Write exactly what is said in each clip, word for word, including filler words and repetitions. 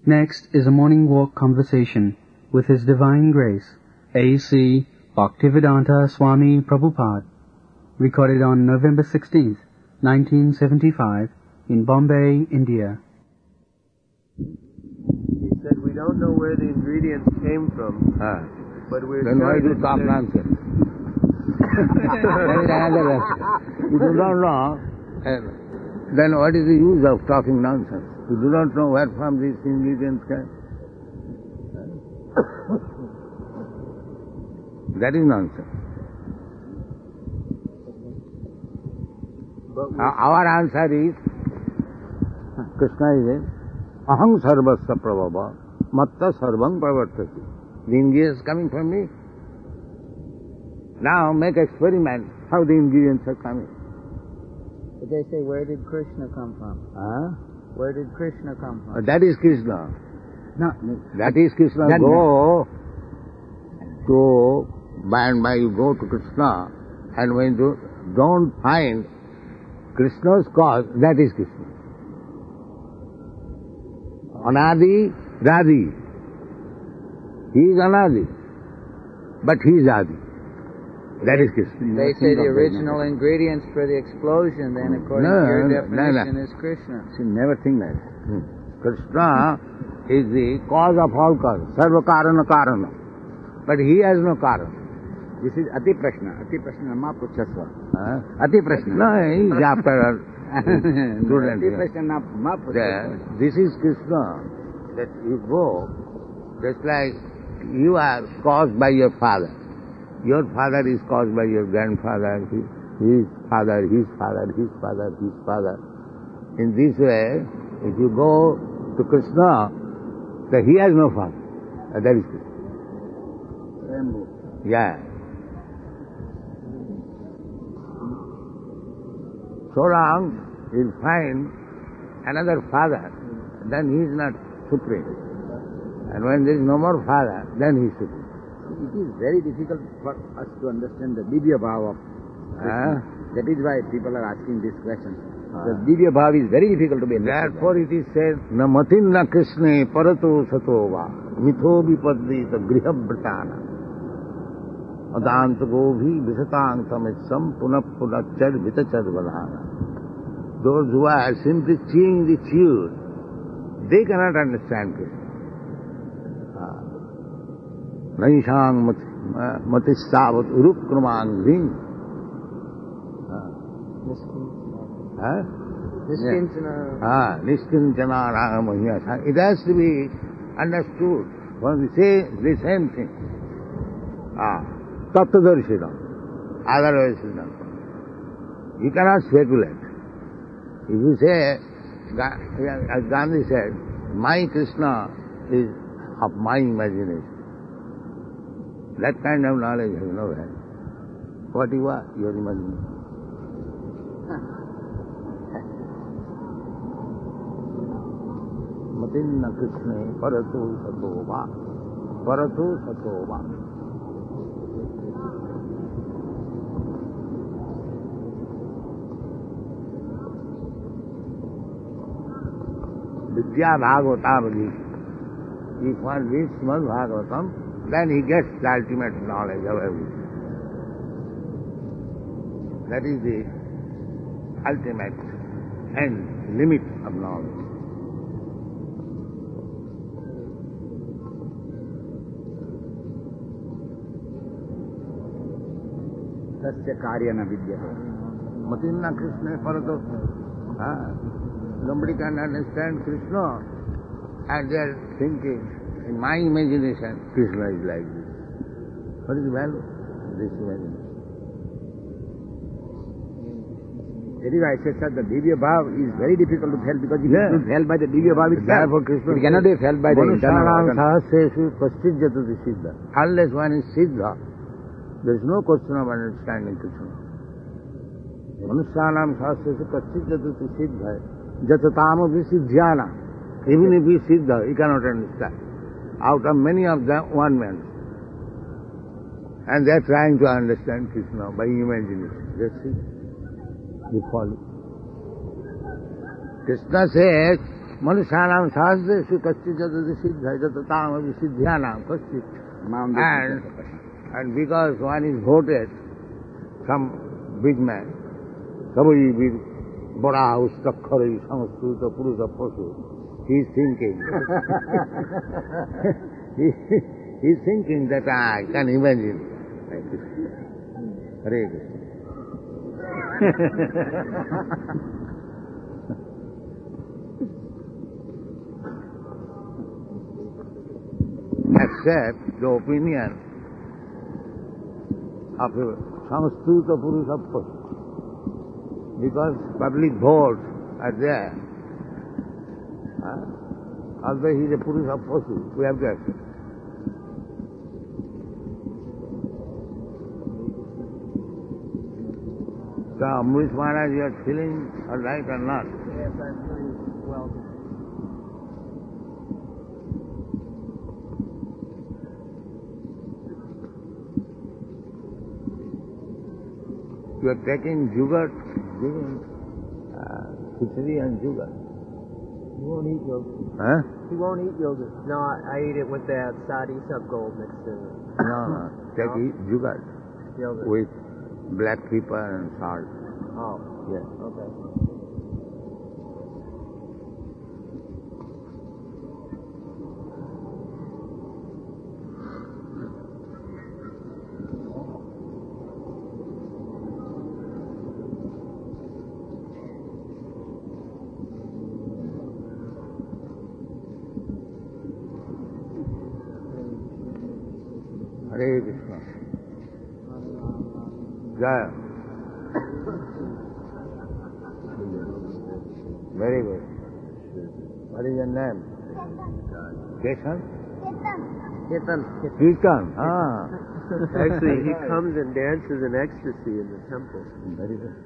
Next is a morning walk conversation with His Divine Grace, A C Bhaktivedanta Swami Prabhupada, recorded on November sixteenth, nineteen seventy-five, in Bombay, India. He said, we don't know where the ingredients came from, Ah. but we're Then why sure do you that talk they're- nonsense? That is another lesson. You do not know, and then what is the use of talking nonsense? You do not know where from these ingredients came. That is nonsense. But we- Our our answer is, Krishna is in, Aham sarvasya prabhava, matta sarvam pravartati. The ingredients coming from me. Now make experiment how the ingredients are coming. But they say, where did Krishna come from? Huh? Where did Krishna come Uh, from? That is Krishna. No, That is Krishna. That- Go to, by and by you go to Krishna, and when you don't find Krishna's cause, that is Krishna. Anadi, Radi. He is Anadi, but he is Adi. That is Krishna. they say the original ingredients for the explosion, then according No, to your no, definition, no. is Krishna. See, never think that. Hmm. Krishna is the cause of all causes, sarva karana karana. But he has no karana. This is Ati Prashna. Ati Prashna ma puchasva. Huh? Ati Prashna. No, he is after a student. Ati Prashna ma There, puchasva. this is Krishna, that you go, just like you are caused by your father. Your father is caused by your grandfather, his, his father, his father, his father, his father. In this way, if you go to Krishna, then he has no father. Uh, That is Krishna. Yeah. So long you'll find another father, then he is not supreme. And when there is no more father, then he is supreme. It is very difficult for us to understand the Divya Bhava of Ah. Krishna. That is why people are asking this question. Ah. The Divya Bhava is very difficult to be understood. Therefore it is said, na matin na krishne parato sato va, mitho vipadita grihabhratana, adant gobhi visatang tamitsam punap punachar vitachar vadhana. Those who are simply chewing the chew, they cannot understand Krishna. Naishang matisavat urukramangrim. Huh? Niskinchana. Ah, Niskinchana Ragamahya. It has to be understood. When we say the same thing. Ah, Tattadarshina. Otherwise it is not. You cannot speculate. If you say, as Gandhi said, my Krishna is of my imagination. That kind of knowledge has no value. What you are, your imagination. Matinna Krishna Paratu Satova. Paratu Satova. Vidya Bhagavatam. If one reads Srimad Bhagavatam, then he gets the ultimate knowledge of everything. That is the ultimate end, limit of knowledge. Tasya karyana vidyate. Matinna Krishna Parato. Ah, nobody can understand Krishna, and they are thinking, in my imagination, Krishna is like this. What is the value of this imagination? That is why I said, sir, the Divya Bhava is very difficult to tell because if Yeah. it is held by the Divya Bhava itself, Therefore Krishna it cannot be held by the internal Manusyanam organ. sahasreshu kaschid jatati siddha. Unless one is siddha, there is no question of understanding Krishna. Manusyanam sahasreshu kaschid jatati siddha. Jatatam visiddhyana. Even if he is siddha, he cannot understand. Out of many of them, one man. And they are trying to understand Krishna by imagination. That's it. You follow. Krishna says, Manusyanam sahasresu kaschit jatati siddha jatatam api siddhyanam kaschit. And, and because one is voted, some big man, somebody with bada house, takkari, samskruta, purusa, pasu, he is thinking, he, he is thinking that I can imagine. Hare Krishna. Accept the opinion of a Samskruta Purusa Pasu. Because public votes are there. Huh? Although he is a Purusa Pasu, we have to accept. So, Amrish Maharaj, you are feeling all right or not? Yes, I'm doing well. You are taking yogurt, giving uh, khichdi and yogurt. He won't eat yogurt. Huh? He won't eat yogurt. No, I, I eat it with that sadi sub gold mixed in it. No, no. Take No? yogurt Yogurt. with black pepper and salt. Oh, Yes. okay. Hare Krishna. Jaya. Very good. What is your name? Keshan? Kirtan. Kirtan. Ah. Actually, he comes and dances in ecstasy in the temple. Very good.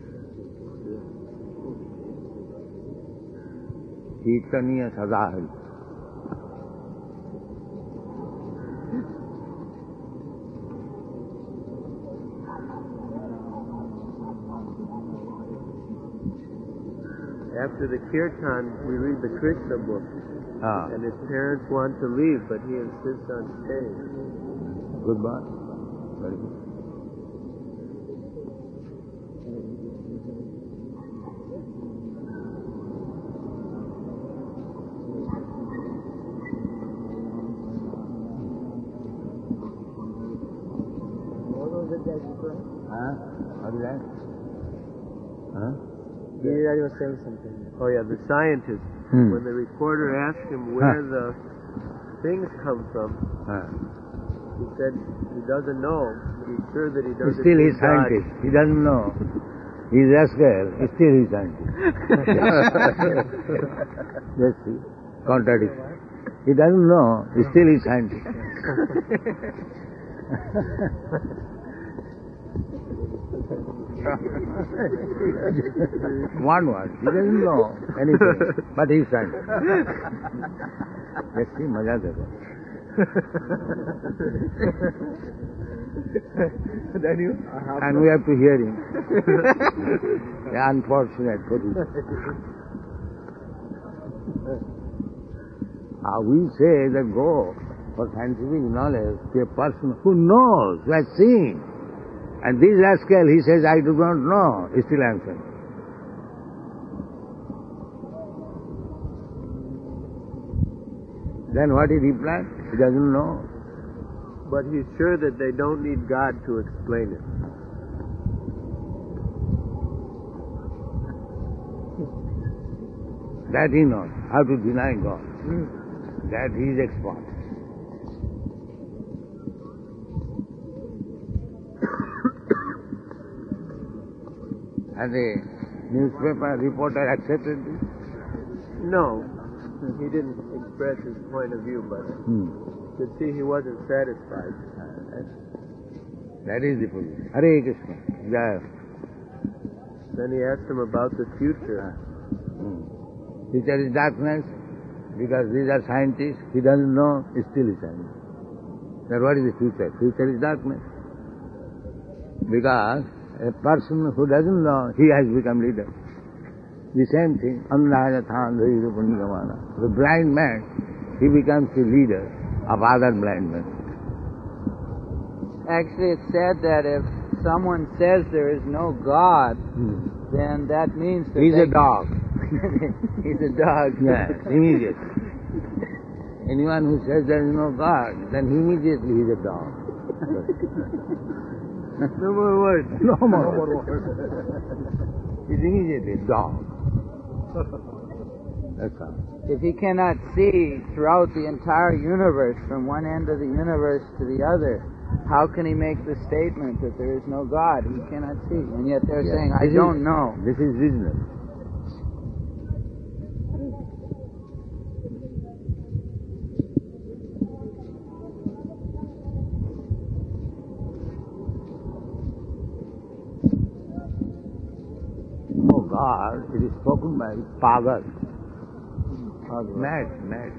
Kirtaniya Sadahari. After the kirtan, we read the Krishna book, Ah. and his parents want to leave, but he insists on staying. Goodbye. Very good. Huh? What is that? Huh? Giriraj was saying something. Oh yeah, the scientist. Hmm. When the reporter asked him where the things come from, Huh. he said he doesn't know, but he's sure that he He's doesn't. still see he's God. scientist. He doesn't know. He's rascal. He's still he's scientist. Yes, see. Contradiction. He doesn't know. He's still he's scientist. One word. He doesn't know anything, but he's scientist. Let's see, maja dekho. Then you, And we have to hear him. The unfortunate position. Uh, we say that go for scientific knowledge to a person who knows, who has seen. And this rascal, he says, I do not know. He still answers. Then what he replied? He doesn't know. but he's sure that they don't need God to explain it. That he knows. How to deny God. That he is expert. And the newspaper reporter accepted this? No, he didn't express his point of view, but Hmm. you could see he wasn't satisfied. That is the position. Hare Krishna. Jaya. Then he asked him about the future. Hmm. Future is darkness, because these are scientists. He doesn't know, he still is scientist. Then what is the future? Future is darkness. Because a person who doesn't know, he has become leader. The same thing. The blind man, he becomes the leader of other blind men. Actually, it's said that if someone says there is no God, Hmm. then that means that He's they a dog. He's a dog. Yes, immediately. Anyone who says there is no God, then immediately he's a dog. No more words. No more words. He's immediately a dog. That's all. If he cannot see throughout the entire universe, from one end of the universe to the other, how can he make the statement that there is no God? He cannot see. And yet they're Yes. saying, I This don't is- know. This is reasonable. No God, it is spoken by Pagal. Mad, mad.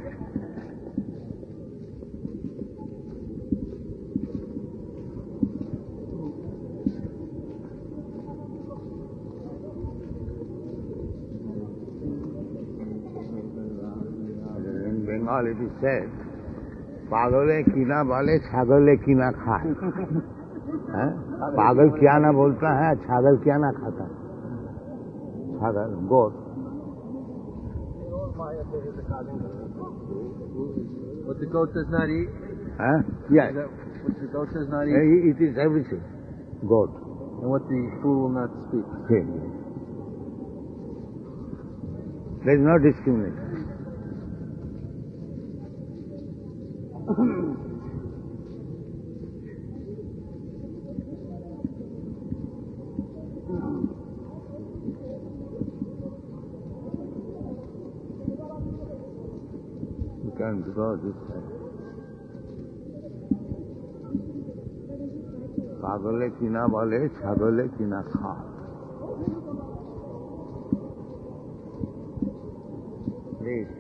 In Bengal it is said, पागले कीना वाले छागले कीना खाए हैं? पागल क्या ना बोलता है, छागल क्या ना खाता है? छागल, गोट. What the goat does not eat? Huh? Yes. Is that what the goat does not eat? Uh, It is everything. Goat. And what the fool will not speak. Same. There is no discrimination. You can go this side. पागले किना बोले छागले किना खा. Please.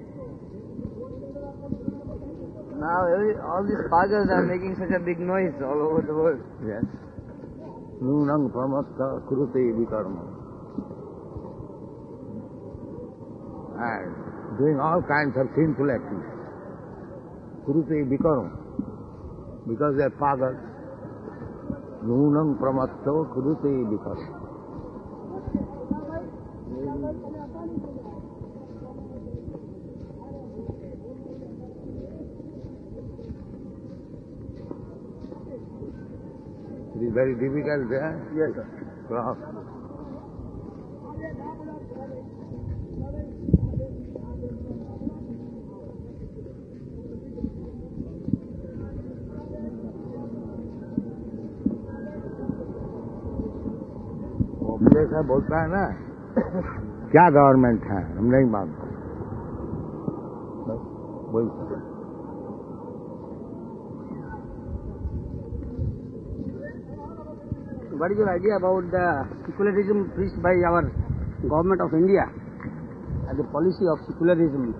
Now every, all these pagals are making such a big noise all over the world. Yes. Nunang pramatta kurute vikarma. And doing all kinds of sinful activities. Kurute vikarma. Because they are pagals. Nunang pramatta kurute vikarma. It is very difficult there. Yes, sir. Cross. वो जैसा बोलता है ना, क्या government है, हम नहीं मानते. बस वही. What is your idea about the secularism preached by our government of India as a policy of secularism?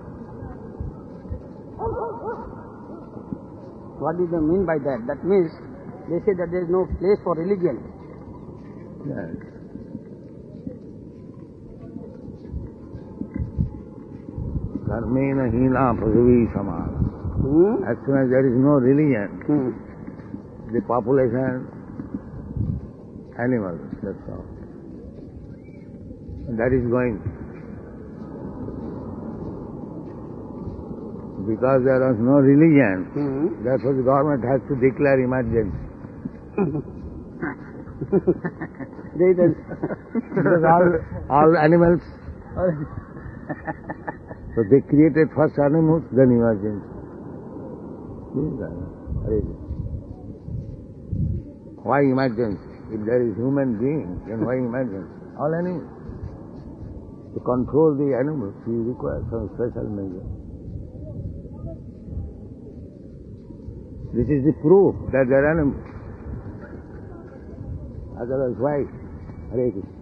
What do they mean by that? That means they say that there is no place for religion. Yes. Karmena hina prithvi samana. Hmm? As soon as there is no religion, Hmm. the population, animals, that's all. And that is going. Because there was no religion, Hmm. therefore the government has to declare emergency. They then Because all, all animals, so they created first animals, then emergency. This is that. Why emergency? If there is human being, then why emergency? All animals. To control the animals, you require some special measure. This is the proof that they are animals. Otherwise, why? Hare Krishna.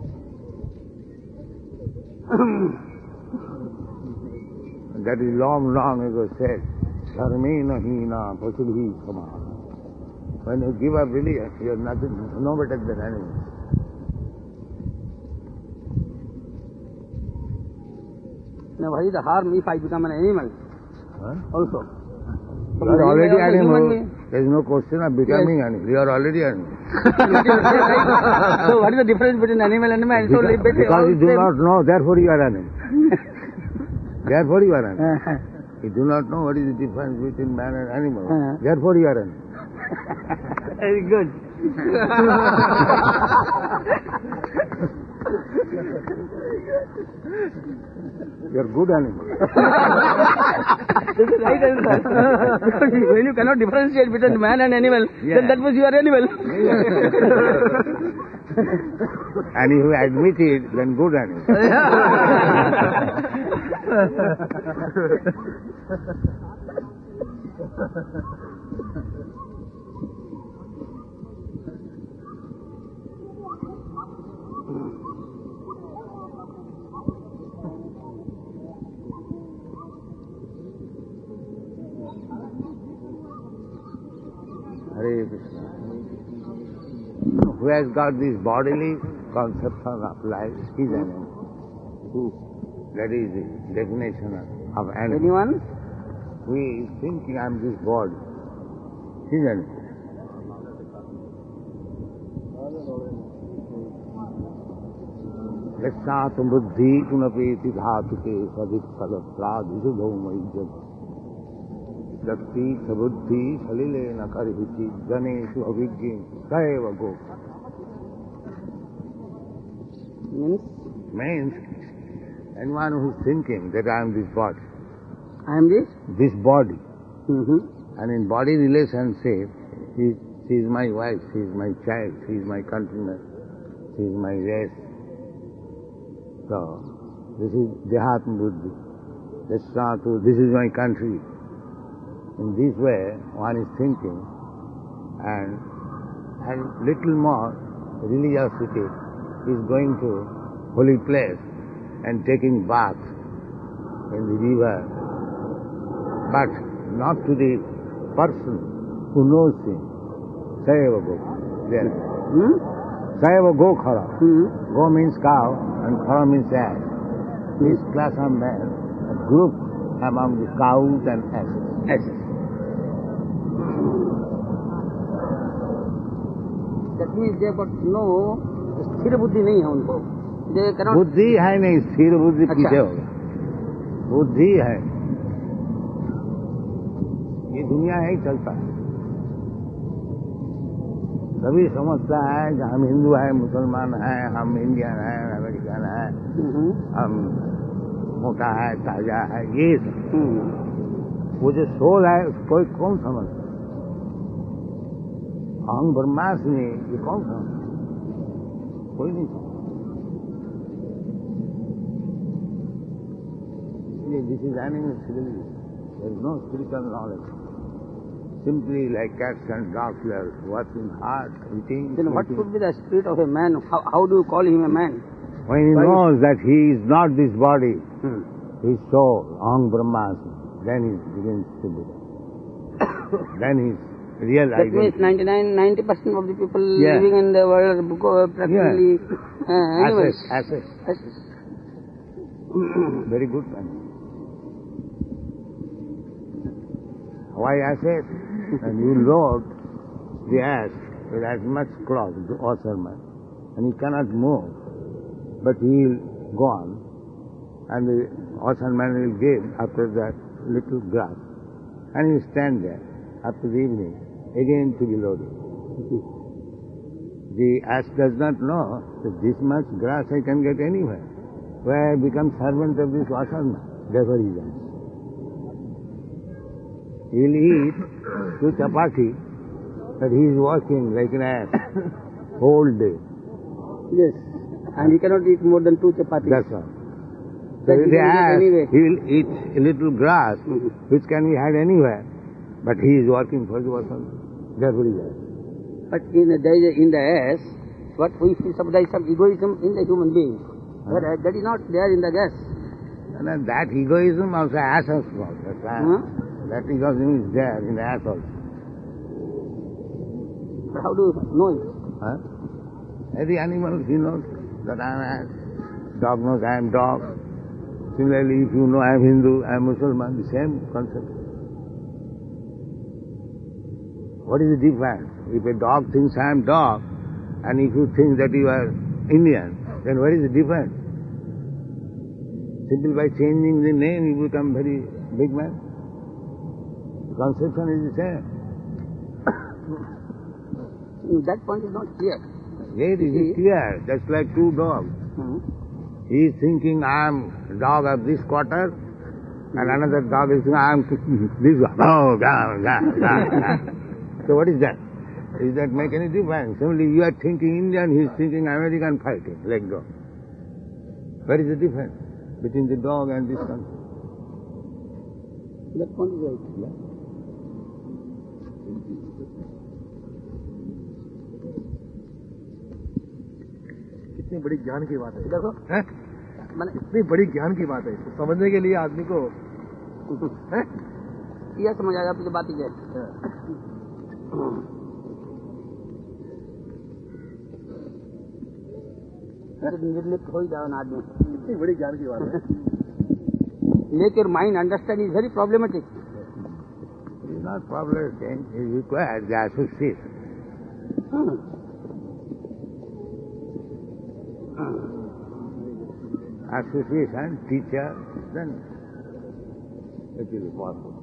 That is long, long ago said. Dharmena hina pasubhi samana. When you give up religion, you are nothing, no better than animals. Now, what is the harm if I become an animal? Huh? Also. You are already also animal. human being. There is no question of becoming Yes. animal. You are already animal. So, what is the difference between animal and man? So, Because, basically because all you do same. not know, therefore you are animal. Therefore you are animal. Uh-huh. You do not know what is the difference between man and animal. Uh-huh. Therefore you are animal. Very good. You are good animal. This is right answer. When you cannot differentiate between man and animal, Yeah. then that means you are animal. And if you admit it, then good animal. Hare Krishna. Who has got this bodily conception of life is animal. Who? That is the definition of, of animal. Anyone? Who is thinking I am this body. He is animal. Lakshat buddhi kunapeti dhatuke sadik sadapradhishu bhaumaijat. Lakti sabuddhi salilena karhichi janeshu avijjin saeva go. Means, Means, anyone who is thinking that I am this body, I am this? this body, Mm-hmm. and in body relationship, he, she is my wife, she is my child, she is my countryman, she is my race. So, this is Dehatma Buddhi. That's not to, this is my country. In this way, one is thinking, and, and little more religiosity is going to holy place and taking bath in the river, but not to the person who knows him. Sayeva go. There. Hmm? Sayeva go khara. Hmm. Go means cow and khara means ass. This class of men, a group among the cows and asses. Yes. That means they got no स्थिर बुद्धि नहीं है उनको. They cannot. बुद्धि है नहीं, स्थिर बुद्धि अच्छा. पीछे होगा. बुद्धि है. ये दुनिया है ही चलता है. सभी समझता है कि हम हिंदू हैं, मुसलमान हैं, हम इंडियन हैं, अमेरिकन हैं, Mm-hmm. हम मोटा है, ताजा है, ये सब. Hmm. वो जो सोल है उसको कौन समझता है? अहं ब्रह्मास्मि, ये कौन समझता है? कोई नहीं समझता. इसलिए this is animal civility. There is no spiritual knowledge. Simply like cats and dogs, they are working hard, eating. Then what sleeping. should be the spirit of a man? How, how do you call him a man? When he Why- knows that he is not this body, Hmm. his soul, Aham Brahmasmi, then he begins to be. Then his real That means identity. ninety-nine, ninety percent of the people Yeah. living in the world are practically uh, animals. Assets, assets. Assets. Very good man. Why assets? And you load the ass with as much cloth, the washerman, and he cannot move, but he will go on, and the washerman will give after that little grass, and he will stand there after the evening, again to be loaded. The ass does not know that this much grass I can get anywhere, where I become servant of this washerman. Therefore he does. He will eat two chapati, but he is working like an ass whole day. Yes. And he cannot eat more than two chapatis. That's all. So That he the can eat ass, anyway. he will eat a little grass, Mhm. which can be had anywhere, but he is working for the washerman. Therefore he does. But in the, there is a- in the ass, what we feel, some, there is some egoism in the human being. But uh, that is not there in the gas. And then that egoism also ass has got. That's why Huh? That egoism is there in the ass also. But how do you know it? Huh? Every animal, he knows that I am ass. Dog knows I am dog. Similarly, if you know I am Hindu, I am Muslim, the same concept. What is the difference? If a dog thinks I am dog, and if you think that you are Indian, then what is the difference? Simply by changing the name, you become very big man. The conception is the same. That point is not clear. Yes, it is clear. Just like two dogs. Hmm. He is thinking I am dog of this quarter, and another dog is thinking I am this one. Oh, ga, ga, ga, ga. So what is that? Does that make any difference? Only you are thinking Indian, he is thinking American fighting, let go. What is the difference between the dog and this one? That point is right. Yeah. कितनी बड़ी ज्ञान की बात है देखो हैं? कितनी बड़ी ज्ञान की बात है इसको समझने के लिए आदमी को हैं? यह समझ आएगा आपकी बात ही क्या है। निर्लिप्त हो ही जाओ ना आदमी। कितनी बड़ी ज्ञान की बात है। Make your mind understand is very problematic. It is not problematic. It requires the association. Hmm. Association, teacher, then it will be possible.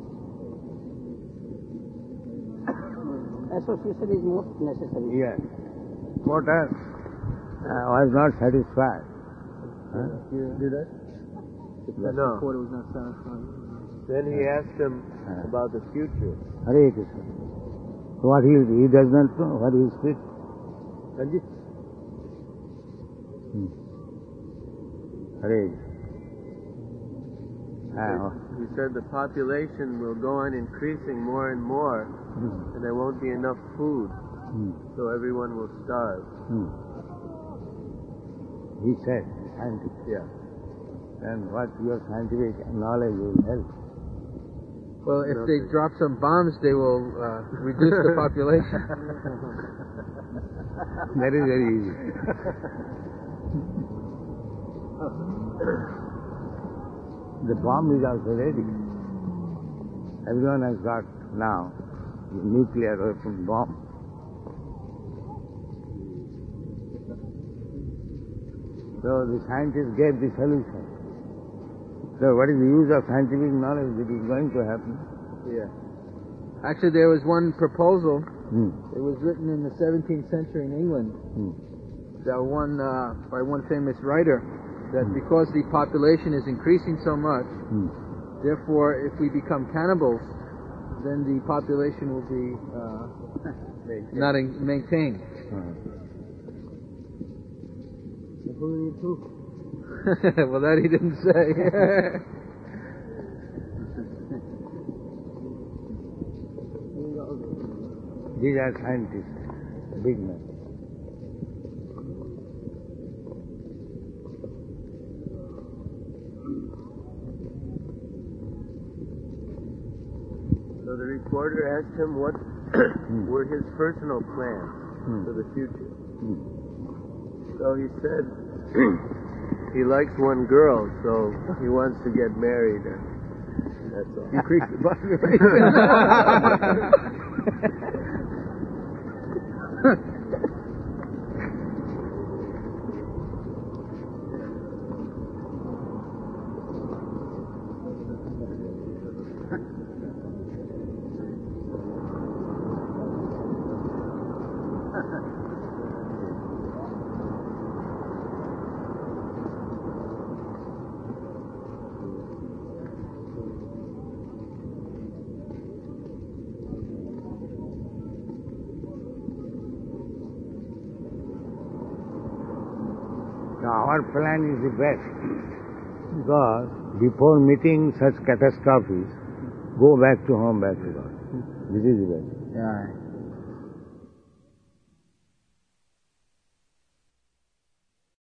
Association is most necessary. Yes. Porter uh, was not satisfied. Huh? Did I? No. Before it was not satisfying. Then he asked him Uh, about the future. Hare Krishna. What he he does not know, what is fit. Ranjit? Hmm. Hare Krishna. Ah, He said the population will go on increasing more and more, hmm. and there won't be enough food, Hmm. so everyone will starve. Hmm. He said, scientific. Yeah. And what your scientific knowledge will help. Well, if they drop some bombs, they will uh, reduce the population. That is very easy. The bomb is also ready. Everyone has got now nuclear weapon bomb. So the scientists gave the solution. So what is the use of scientific knowledge? It is going to happen. Yeah. Actually, there was one proposal. Hmm. It was written in the seventeenth century in England. Hmm. That one uh, by one famous writer. That because the population is increasing so much, Hmm. therefore, if we become cannibals, then the population will be uh, not in- maintained. Uh-huh. Well, that he didn't say. These are scientists, big men. So the reporter asked him what were his personal plans Hmm. for the future. Hmm. So he said he likes one girl, so he wants to get married. And that's all. Increase the population. Our plan is the best because before meeting such catastrophes, go back to home, back to God. This is the best. Yeah.